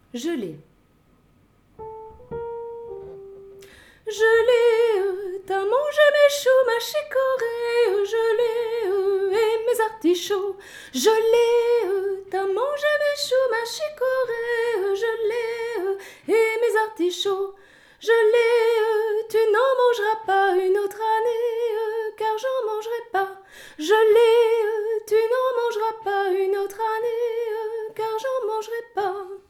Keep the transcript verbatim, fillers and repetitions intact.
Gelée. Gelée, t'as mangé mes choux, ma chicorée, gelée, et mes artichauts. Gelée, t'as mangé mes choux, ma chicorée, gelée, et mes artichauts. Gelée, tu n'en mangeras pas une autre année, car j'en mangerai pas. Gelée, tu n'en mangeras pas une autre année, car j'en mangerai pas.